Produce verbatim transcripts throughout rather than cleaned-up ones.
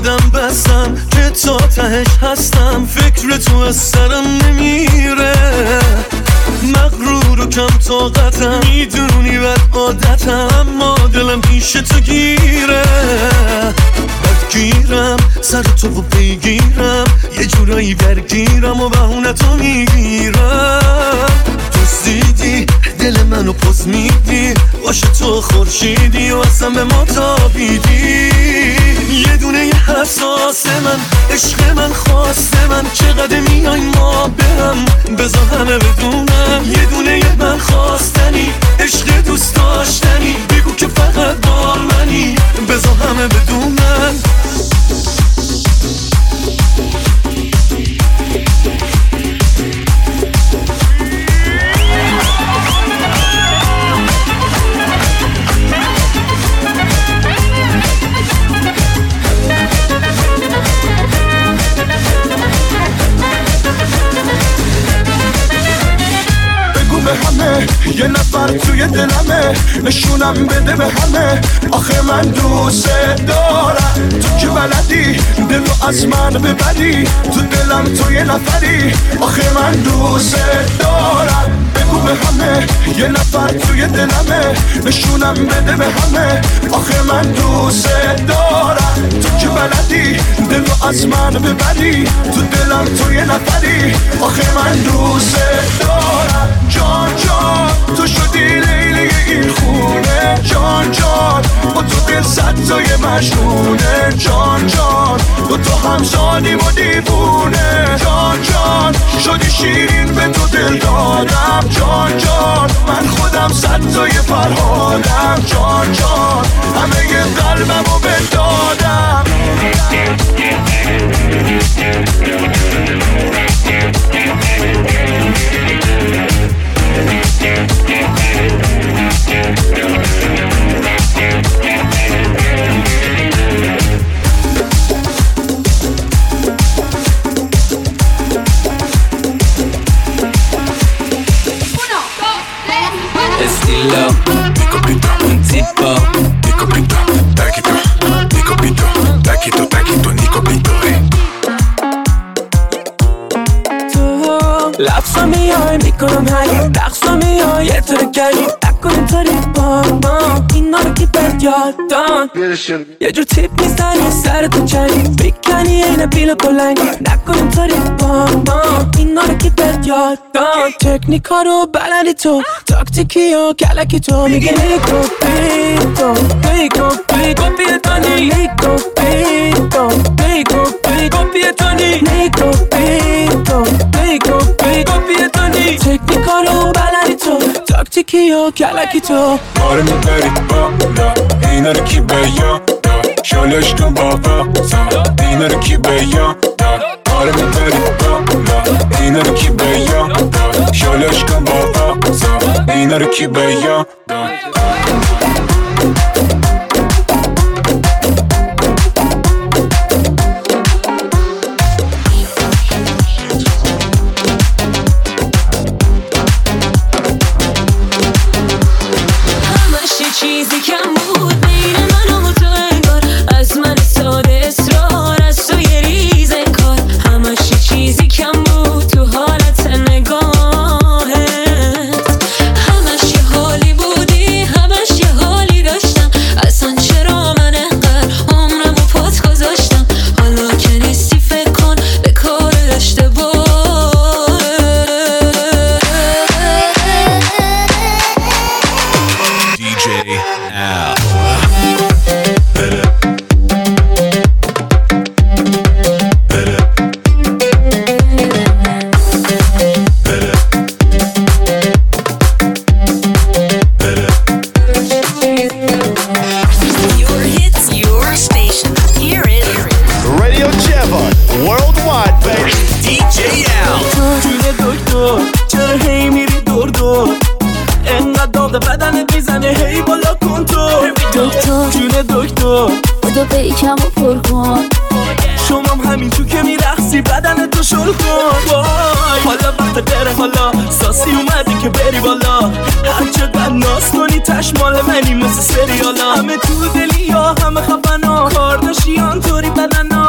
خودم بستم که تا تهش هستم، فکر تو از سرم نمیره، مغرور و کم طاقتم، میدونی بد عادتم، اما دلم پیش تو گیره، بدگیرم سر تو و پیگیرم، یه جورایی درگیرم و بهونه تو میگیرم، دیدی دل منو پوز میدی، باشه تو خورشیدی و اصلا به ما تابیدی، یه دونه یه حساس من، عشق من خواسته من، چقدر میای ما برم، بذار همه بدونم، یه دونه یه من خواستنی، عشق دوست داشتنی، بگو که فقط با منی، بذار همه بدونم. همه یه نفر توی دلمه، نشونم بده به همه، آخه من دوست دارم، تو که بلدی دلو از من ببری، تو دلم تو یه نفری، آخه من دوست دارم، بگو به همه یه نفر توی دلمه، نشونم بده به همه، آخه من دوست دارم، تو که بلدی دلو از من ببری، تو دلم تو یه نفری، آخه من دوست دارم، جان جان تو شدی لیلی این خونه، جان جان با تو دل صد تای مجنونه، جان جان با تو همزادیم و دیوونه، جان جان شدی شیرین به تو دل دادم، جان جان من خودم صد تای فرهادم، جان جان همه ی قلبم رو بدادم. Estilo, picopito, tipo, picopito, taquito, picopito, taquito, taquito, nicopito, eh. لفظا میای میکنم هری رقصا میای یه طور کردی نکن اینطوری با ما اینا رو که بد یاد دان یه جور تیپ میزنی سر تو چنگی بیکنی اینه بیل بلنگی نکن اینطوری با ما اینا رو که بد یاد دان تکنیکا رو بلدی تو تاکتیکی و کلکی تو میگی نیکو بیتو نیکو بیگو بیتانی نیکو بیتو نیکو بیگو بیتانی نیکو بیتو نیکو بیگو بیتانی تکنیکا رو بلدی تو تاکتیکی و کلکی تو آره میبری بالا اینا رو کی بیاد شالش کن بابا اینا رو کی بیاد آره میبری بالا اینا رو کی بیاد شالش کن بابا اینا رو کی بیاد چیزی کم بود بین من و تو انگار از من ساده اصرار از تو یه ریز انکار همش یه چیزی کم بود تو حالت نگاهت همش یه حالی بودی همش یه حالی داشتم اصلا چرا من انقدر عمرم و پات گذاشتم حالا که نیستی فکر کن به کار اشتباه دی جی Al. Your hits, your station. Hear it. Radio Jevon, worldwide, baby. دی جی Al. جون دکتر چرا هی میری دور دور انقدر داغ بدنت میزنه هی بالا کن تو دکتر جون دکتر بودو بیکم و پر کن شما هم همین تو که میرخصی بدن تو شل کن وای حالا وقت بره حالا ساسی اومدی که بری بالا هر چقدر ناز کنی تش مال منی مثل سریالا همه تو دلی یا همه خفنا کار داشتی آنطوری بدنا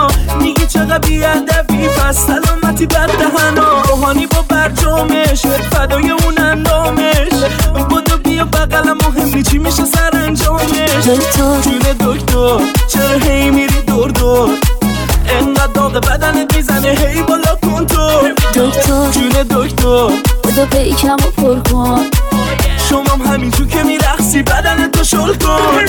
انقدر بی‌هدفی پس سلامتی بد دهنا روحانی با برجامش فدای اون اندامش بدو بیا بقلم مهمی چی میشه سر انجامش دکتر جون دکتر چرا هی میری دور دور انقدر داغ بدنت میزنه هی بالا کن تو دکتر جون دکتر بدو پیکم و پر کن شمام همین تو که میرقصی بدنت تو شل کن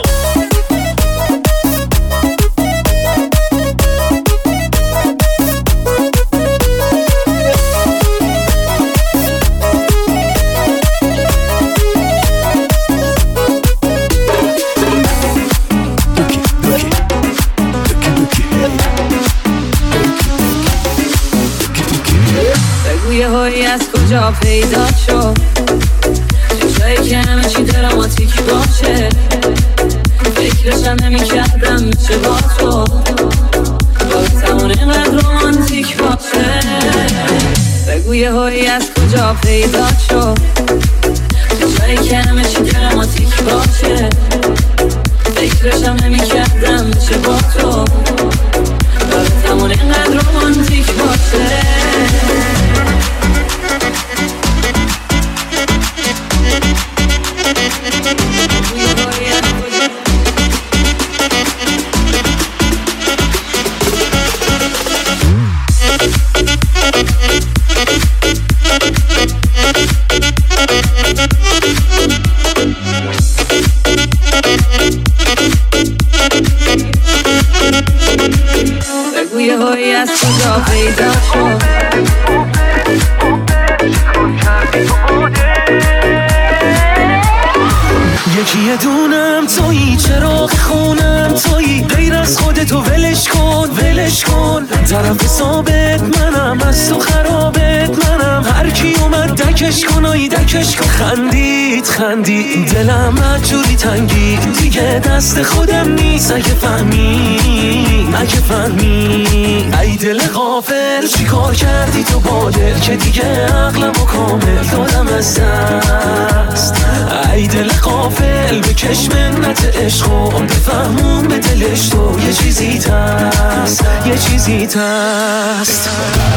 یه هایی از کجا پیدا شد چشایی که همه چی دراماتیک باشه فکرشم نمی کردم میشه با تو باید اینقدر رومانتیک باشه بگو یه هایی از کجا پیدا شد چشایی که همه چی دراماتیک باشه فکرشم نمی کردم میشه با تو باید اینقدر رومانتیک باشه بگو یه هایی از کجا پیدا شد یکی یه دونم تویی چراغ خونم تویی غیر از خودتو ولش کن ولش کن طرف ثابت منم از تو خرابت منم هر کی اومد دکش کن آی دکش کن خندید خندید دلم مجوری تنگی دیگه دست خودم نیست اگه فهمی اگه فهمی ای دل غافل چی کار کردی تو با دل که دیگه عقلمو کامل دادم از دست ای دل غافل بکش منت عشقو بفهمون به دلش تو یه چیزی تست یه چیزی تست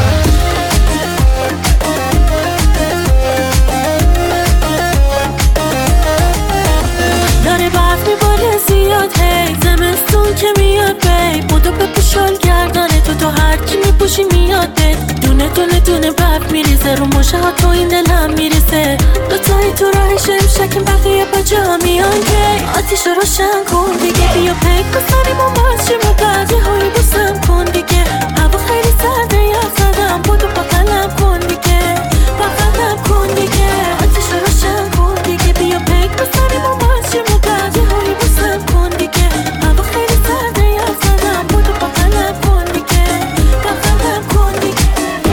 داره برف میباره زیاد هی زمستون که میاد بی بودو بپوشال گردانه تو تو هر کی میپوشی میاد بید دونه دونه دونه برف میریزه رو مشه ها تو این دلم میریزه دوتایی تو راهش امشکیم بقیه با جا میان که آتیش رو روشن کن دیگه بیا پیک بسنیم و باشیم و بعد یه هایی بوسم کن دیگه هوا خیلی سرده یخ زدم بودو با قلم کن دیگه با قلم کن دیگه آتیش رو روشن کن دیگه بیا پیک بسنیم و باشیم و بعد یه هایی بوسم کن دیگه هوا خیلی سرده یخ زدم بودو با قلم کن دیگه با قلم کن دیگه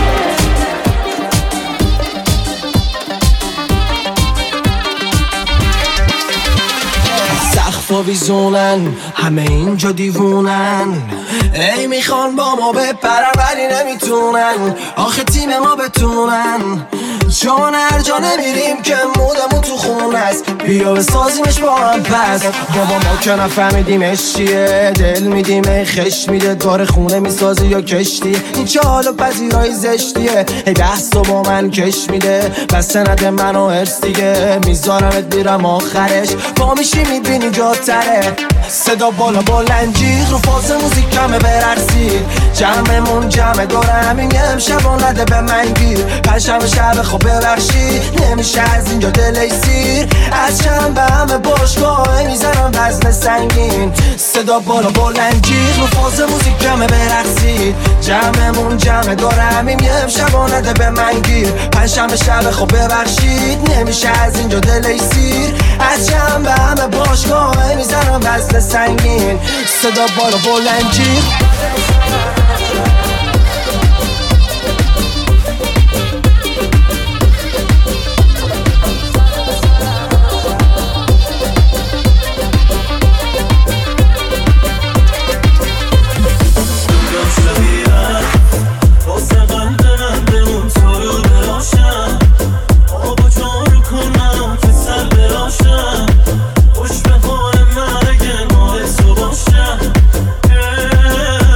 سقفا بیزونن همه اینجا دیوونن ای میخوان با ما بپرن ولی نمیتونن آخه تیم ما بتونن چون هر جا نمیریم که مودمون تو خون است بیا بسازیمش با هم پس بابا ما که نفهمیدیمش چیه دل میدیم ای خش میده داره خونه میسازی یا کشتیه این چه حال و پذیرای زشتیه ای بحث با من کش میده بس سند من و هرس دیگه میذارمت میرم آخرش با میشی میبینی جاتره صدا بالا بلنجی رو فاز موزیک کمه بررسید جمعمون جمع داره همین یه امشب و نده به من گیر پنجشنبه شب خب ببخشید نمیشه از اینجا دلی سیر از شنبه همه باشگاه میزنم وزن سنگین صدا بالا بلنجی رو فاز موزیک کمه بررسید جمعمون جمع داره همین یه امشب و نده به من گیر پنجشنبه شب خب ببخشید نمیشه از اینجا دلی سیر از شنبه همه باشگاه میزنم وزن سنگین صدا بالا بلنجی خوش به حال مرگ مال تو باشم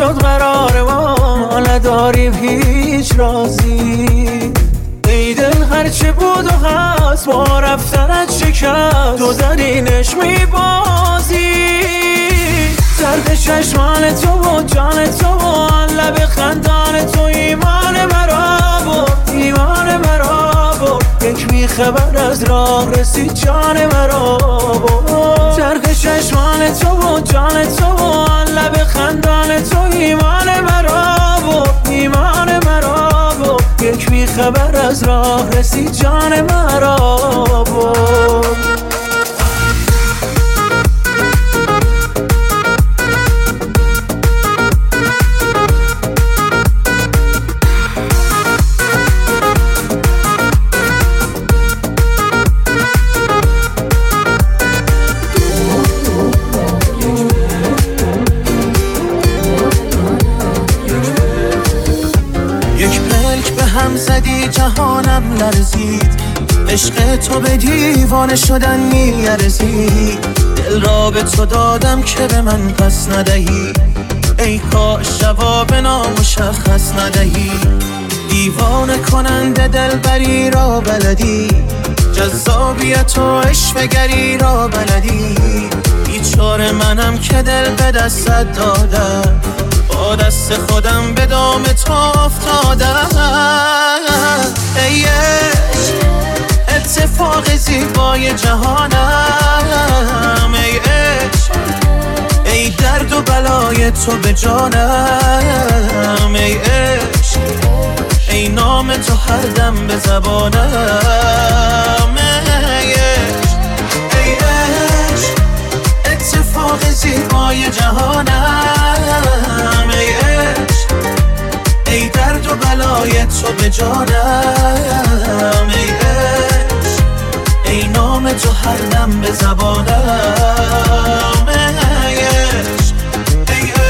شد قرار ما نداریم هیچ رازی. ای دل هرچه بود و هست با رفتنت شکست تو زدینش میبازی. درد چشمان تو و جان تو و لب خندان تو ایمان مرا بود، ایمان مرا بود. یک میخبر از راه رسید جان مرا بود. درد چشمان تو و جان تو و لب خندان تو ایمان مرا بود، ایمان مرا بود. یک میخبر از راه رسید جان مرا بود. هم زدی جهانم لرزید، عشق تو به دیوانه شدن میارزید. دل را به تو دادم که به من پس ندهی، ای کاش جواب نامشخص ندهی. دیوانه کننده دلبری را بلدی، جذابیت و عشقگری را بلدی. بیچاره منم که دل به دستت دادم، با دست خودم به دام تو افتادم. ای عشق اتفاق زیبای جهانم، ای عشق ای درد و بلای تو به جانم. ای عشق ای نام تو هر دم به زبانم. ای عشق ای عشق اتفاق زیبای جهانم. ای عشق ای درد و بلای تو به جانم. ای عشق ای نام تو هر دم به زبانم. ای عشق ای عشق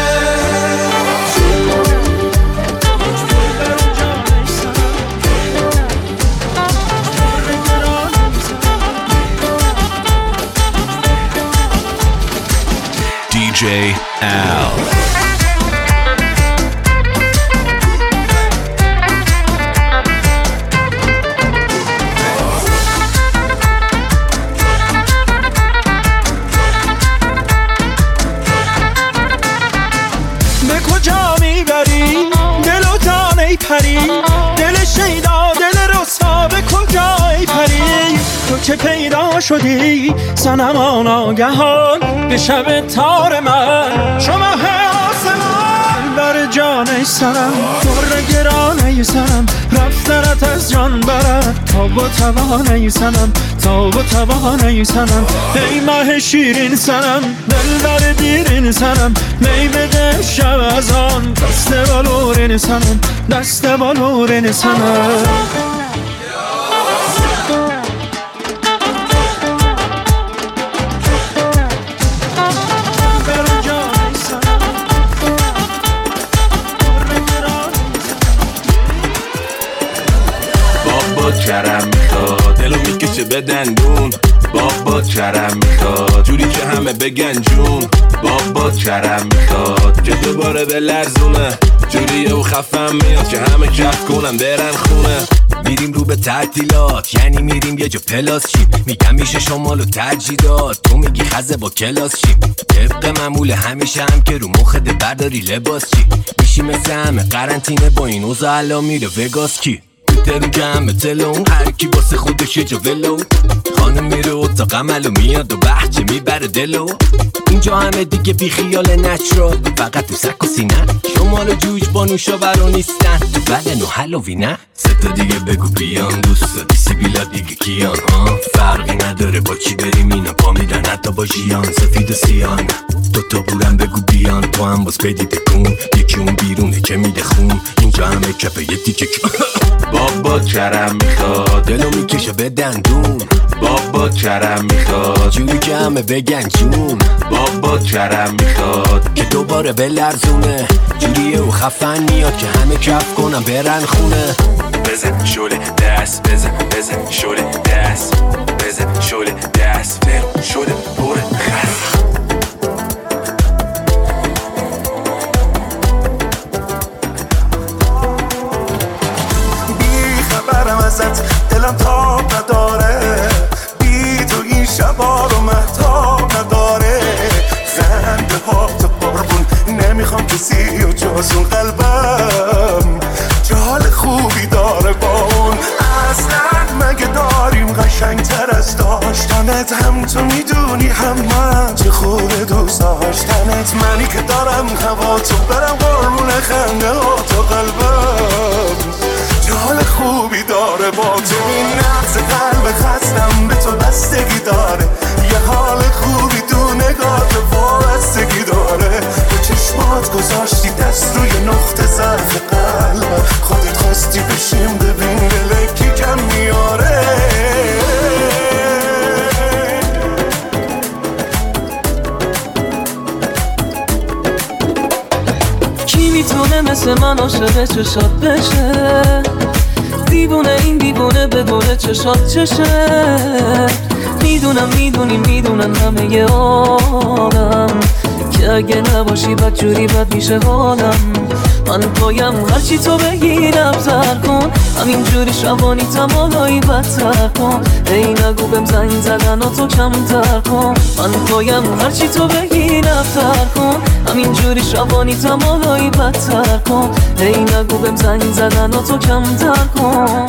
دی جی Al. به کجا میبری دل و جان ای پری، دل شیدا دل رسوا به کجا ای پری. تو که پیدا شدی صنما ناگهان به شب تار من، شما آسمان بر جان ای سرم، پر گران ای سرم، رفتنت از جان برد تا با توان ای سنم، تا با توان ای سنم. ای ماه شیرین سنم، دل بر دیرین سنم، می بده شب از آن دست بالورین سنم، دست بالورین سنم. بابا کرم میخواد دلو میکشه به دندون، بابا کرم میخواد جوری که همه بگن جون. بابا کرم میخواد که دوباره به لرزونه، جوریه و خفم میاد که همه کف کنن برن خونه. میریم رو به تعطیلات، یعنی میریم یه جا پلاس شیم. میگم میشه شمال و ترجیدات، تو میگی خزه با کلاس شیم. طبق معمول همیشه هم که رو مخت برداری لباس چی میشی مثل همه قرنطینه با این اوزا الان میره وگاس کی درون جمع تلون، هر کی واسه خودش یه جا ولو. خانم میره اتاق عمل و میاد و بحچه میبره دلو. اینجا همه دیگه بی خیال نچرال، فقط تو سک و سینه. شمال و جوج با نوشابرا نیستن، تو بدن و هلوی نه. سه تا دیگه بگو بیان، دوستا دیسی بیلا دیگه کیان ها. فرقی نداره با چی بریم اینا پا میدن، حتی با جیان سفید و سیان. دو تا بورم بگو بیان، تو هم باز بدی تکون. یکی اون بیرونه که میده خون، اینجا همه کپه یه تیکه بابا کرم میخواد دلو میکشه به دندون، بابا کرم میخواد جوری که همه بگن جون. بابا کرم میخواد که دوباره به لرزونه، جوریه و خفن میاد که همه کف کنن برن خونه. بزن شوله دست، بزن بزن شوله دست، بزن شوله دست، فرم شوله پر خست. دوست داشتنت، منی که دارم هوا تو برم قربون خنده ها تو قلبم چه حال خوبی داره با تو این نبض قلب خستم به تو بستگی داره یه حال خوبی تو نگاه وابستگی داره به چشمات گذاشتی دست روی نقطه ضعف قلبم خودت خواستی بشیم ببین دلکی کم میاره کی میتونه مثل من عاشق چشات بشه دیوونه این دیوونه بدونه چشات چشه میدونم میدونی میدونن همه ی آدم که اگه نباشی بد جوری بد میشه حالم من پایم هرچی تو بگی نبزر کن همین جوری شبانی تمالایی بدتر کن ای نگو بهم زنگ زدن و تو کمتر کن من پایم هرچی تو بگی نبزر کن همین جوری شبانی تمالایی بدتر کن ای نگو بهم زنگ زدن و تو کمتر کن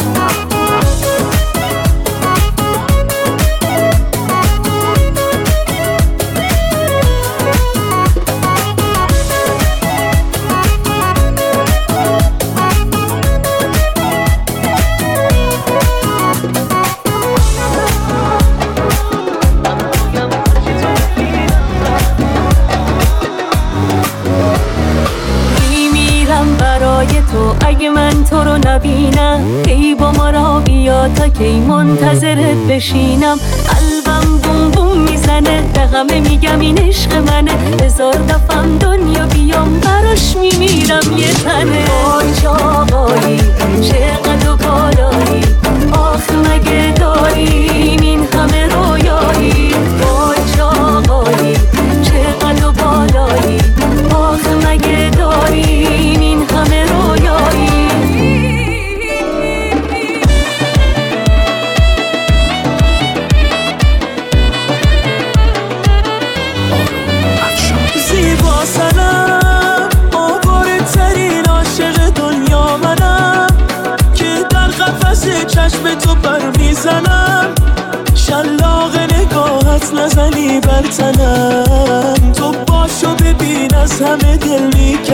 اگه من تو رو نبینم ای با ما را بیا تا کی منتظرت بشینم قلبم بوم بوم میزنه دقمه میگم این عشق منه هزار دفعم دنیا بیام براش میمیرم یه تنه وای چه آقایی چقدر و بالایی آخ مگه داریم این همه رویایی وای چه آقایی چقدر و بالایی آخ مگه داریم این همه رویایی زیبا سنم آواره ترین عاشق دنیا منم که در قفس چشم تو بر میزنم شلاق نگاهت نزنی بر تنم تو باشو ببین از همه دل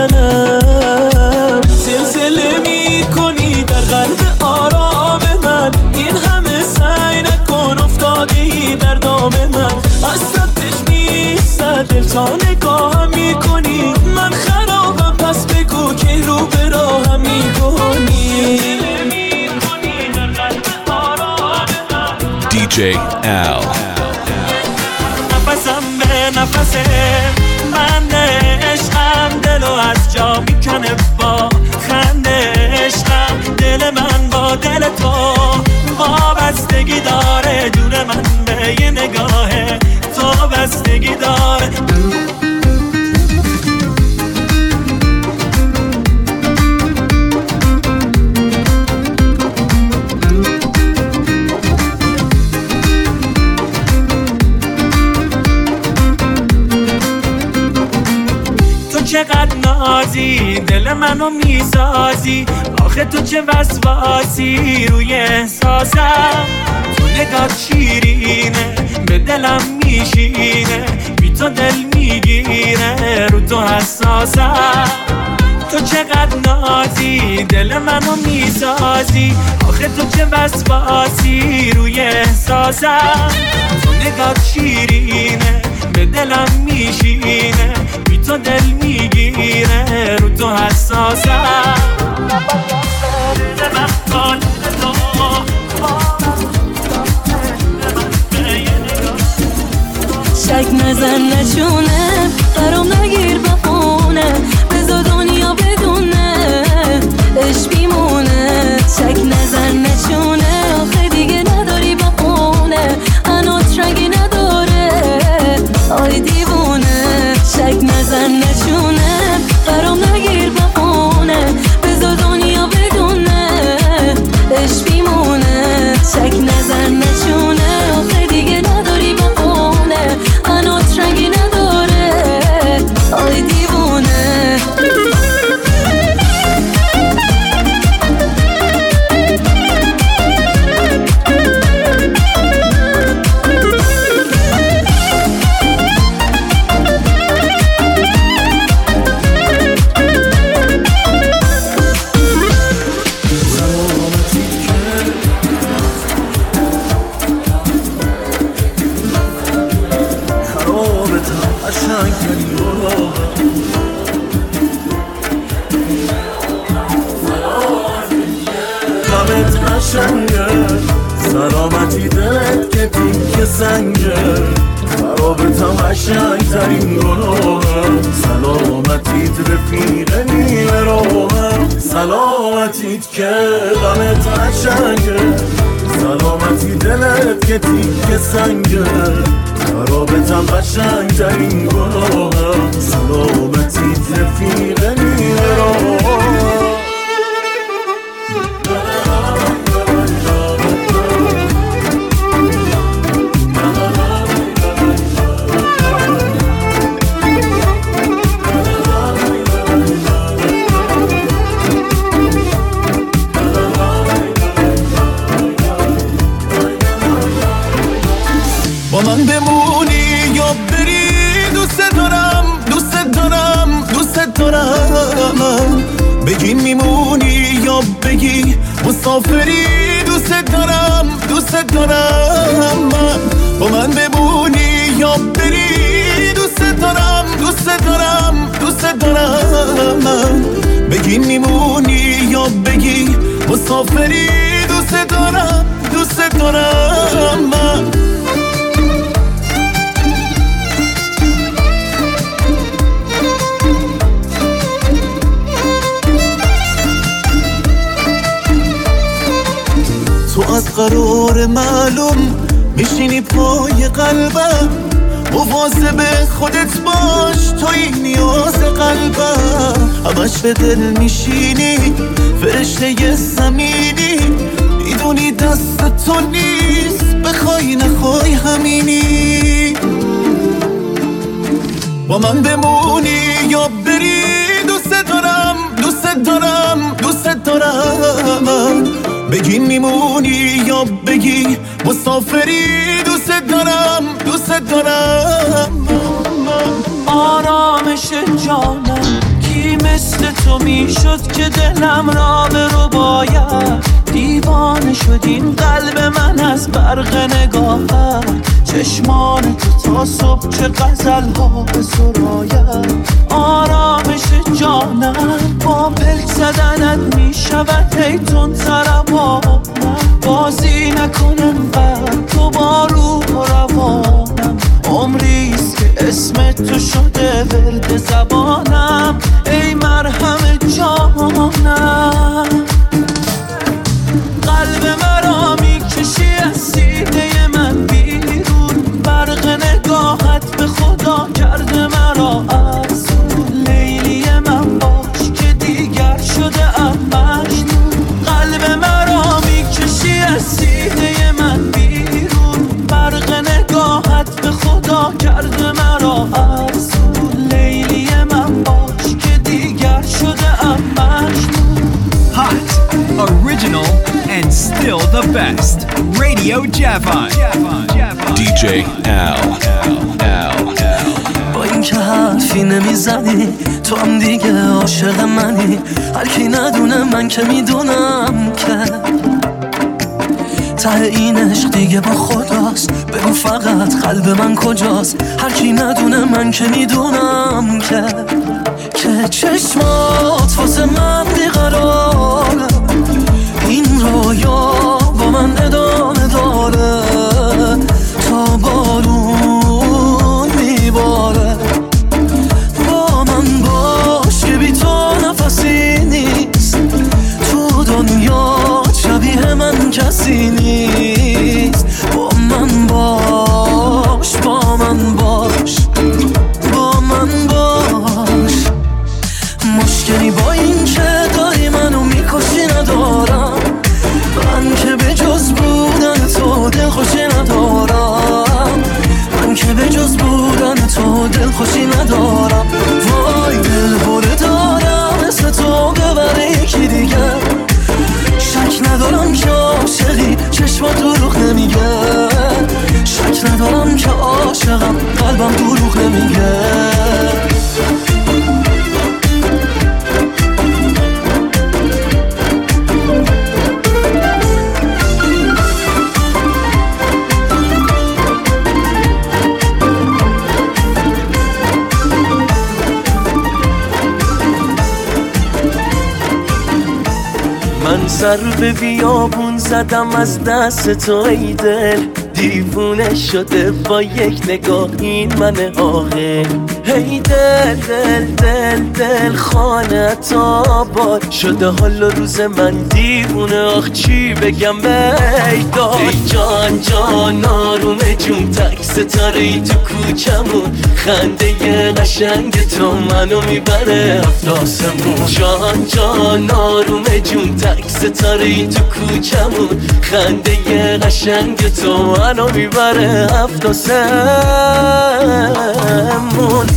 میکنم زلزله میکنی در قلب آرام من این همه سعی نکن افتاده ای در دام من از صدش میستد دل تا نگاهم میکنی من خرابم پس بگو که رو به راهم میکنی دی جی Al نفسم به نفسه من عشقم دلو از جا میکنه با خنده عشقم دل من با دل تو وابستگی داره جون من به یه نگاه تو بستگی داره چقدر نازی دل منو میسازی آخه تو چه وسواسی روی احساسم تو نگاه شیرینه به دلم میشینه بی تو دل میگیره رو تو حساسم تو چقدر نازی دل منو میسازی آخه تو چه وسواسی روی احساسم تو نگاه شیرینه به دلم میشینه بی تو دل میگیره رو تو حساسم شک نزن نشونه برام نگیر بخونه بذار دنیا بدونه عشق بیمونه شک نزن نشونه آخه دیگه نداری بخونه هنوز رنگی نداره آی دیوونه شک نزن نشونه برام نگیر بخونه بذار دنیا بدونه عشق بیمونه شک نزن نشونه آخه دیگه نداری بخونه هنوز رنگی نداره قشنگترین گناهم. غمت قشنگه، سلامتی دلت که تیک سنگه، خرابتم قشنگترین گناهم. سلامتیت رفیق نیمه راهم، سلامتیت که غمت قشنگه، سلامتی دلت که تیک سنگه، خرابتم قشنگترین گناهم. سلامتیت رفیق نیمه راهم. با من بمونی یا بری، دوست دارم دوست دارم دوست دارم. بگی میمونی یا بگی مسافری، دوست دارم دوست دارم. من با من بمونی یا بری، دوست دارم دوست دارم دوست دارم. بگی میمونی یا بگی مسافری، دوست دارم دوست دارم. من تو از قرار معلوم میشینی پای قلبم، مواظب خودت باش توی نیاز قلبم. همش به دل میشینی فرشته زمینی، میدونی دست تو نیست بخوای نخوای همینی. با من بمونی یا بری، دوست دارم دوست دارم دوست دارم. بگی میمونی یا بگی مسافری، دوست دارم دوست دارم. آرامش جانم کی مثل تو میشد که دلم را به رو باید. دیوانه شد این قلب من از برق نگاهت، چشمان تو تا صبح چه غزل ها به سراید. آرامش جانم با پلک زدنت میشود هی تون ترمانم. بازی نکنم قد تو با روح و روانم، عمریست که اسم تو شده ورد زبانم. ای مرهم جانم، قلب مرا میکشی از سینه من بیرون. برق نگاهت به خدا کرده مرا افسون. لیلی من باش که دیگر شده ام مجنون. قلب مرا میکشی از سینه من بیرون. برق نگاهت به خدا کرده مرا افسون. لیلی من باش که دیگر شده ام مجنون. Hot, original, and still the best. Radio Javon. دی جی Al. با این که حرفی نمیزنی، تو هم دیگه عاشق منی. هر کی ندونه من که میدونم که ته این عشق دیگه با خداست. بگو فقط قلب من کجاست. هر کی ندونه من که میدونم که که چشمات واسه من بیقراره. این رویا با من ادامه داره تا بارون میباره. با من باش که بی تو نفسی نیست، تو دنیا شبیه من کسی نیست. با من باش با من باش با من باش. مشکلی با این که داری منو میکشی ندارم. من که به جز بودن تو دل خوشی ندارم. من که به جز بودن تو دل خوشی ندارم. وای دل بره دارم مثل تو ببره یکی دیگه. شک ندارم که عاشقی چشمات دروغ نمیگه. شک ندارم که عاشقم قلبم دروغ نمیگه. سر به بیابون زدم از دست تو ای دل، دیوونه شده با یک نگاه این من عاقل. هی دل دل دل دل خانت آباد شده حال و روز من دیوونه، آخ چی بگم بیداد. ای جان جان آروم جون تک ستاره ای تو کوچمون، خنده قشنگ تو منو میبره هفت آسمون. جان جان آروم جون تک ستاره ای تو کوچمون، خنده قشنگ تو منو میبره هفت آسمون.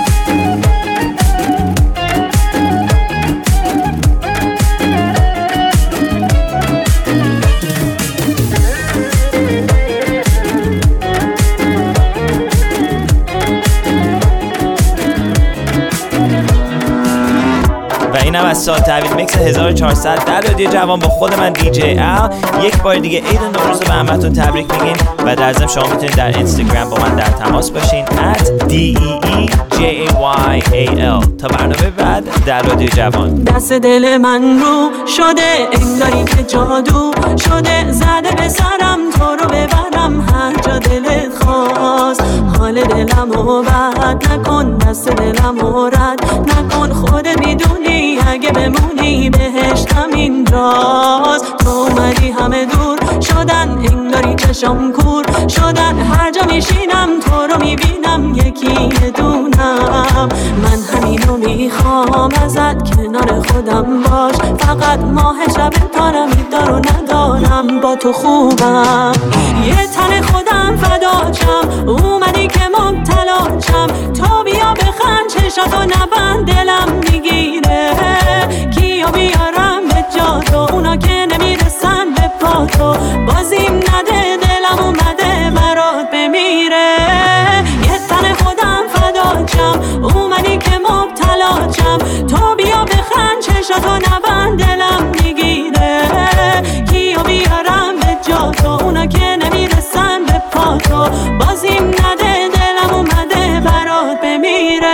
اینم از سال تحویل میکس هزار و چهارصد در رادیو جوان با خود من دی جی ال. یک بار دیگه عید نوروز رو به همتون تبریک میگیم و در ضمن شما میتونید در اینستاگرام با من در تماس باشین ات دی ای ای جی ای وای ای ال. تا برنامه بعد در رادیو جوان. دست دل من رو شده انگاری که جادو شده، زده به سرم تو رو ببرم هر جا دلت خواست. حال دلم رو بد نکن، دست دلم رو رد نکن، خودت میدونی اگه بمونی بهشتم اینجاست. تو اومدی همه دور شدن انگاری چشم کور شدن، هر جا میشینم تو رو میبینم یکی دونم. من همینو میخوام ازت کنار خودم باش، فقط ماه شب تارم دارو ندارم با تو خوبم. یه تن خودم فداچم اومدی که مبتلاچم، تو بیا بخند چشاتو نبند دلم میگیره، کیو بیارم به جا تو اونا که نمیرسن به پا تو، بازیم نده دلم اومده برات بمیره. یه تن خودم فداچم اومدی که مبتلاچم، تو بیا بخند چشاتو نبند دلم میگیره، کیو بیارم به جا تو اونا که نمیرسن به پا تو، بازیم نده دلم اومده برات بمیره.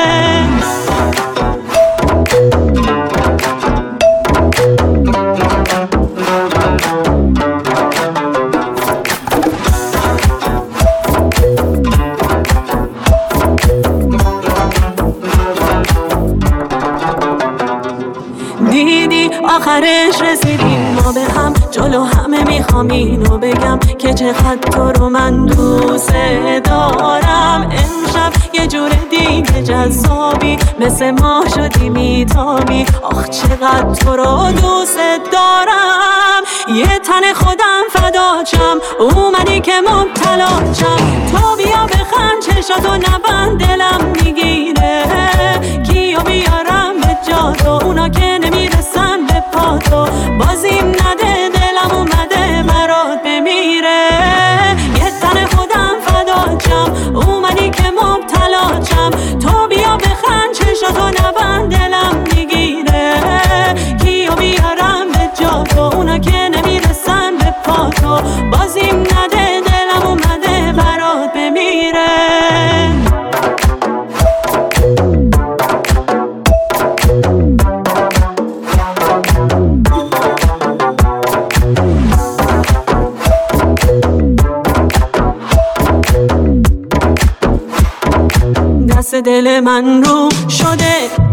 دیدی آخرش رسیدیم ما به هم، جلو همه میخوام اینو بگم که چقدر تو رو من دوست دارم. امشب یه جور دیگه جذابی، مثل ما شدی میتابی، آخ چقدر تو رو دوست دارم. یه تن خودم فداچم اومدی که مبتلاچم، تو بیا بخند چشاتو نبند دلم میگیره، کیو بیارم به جا تو اونا که نمیرسن به پا تو، بازیم نده دلم اومده برات بمیره. یه تن خودم فداچم اومدی که مبتلاچم، تو بیا بخند چشاتو نبند دلم میگیره، کیو بیارم به جا تو اونا که نمیرسن به پا تو، بازیم نده دلم اومده برات بمیره. دست دل من رو شده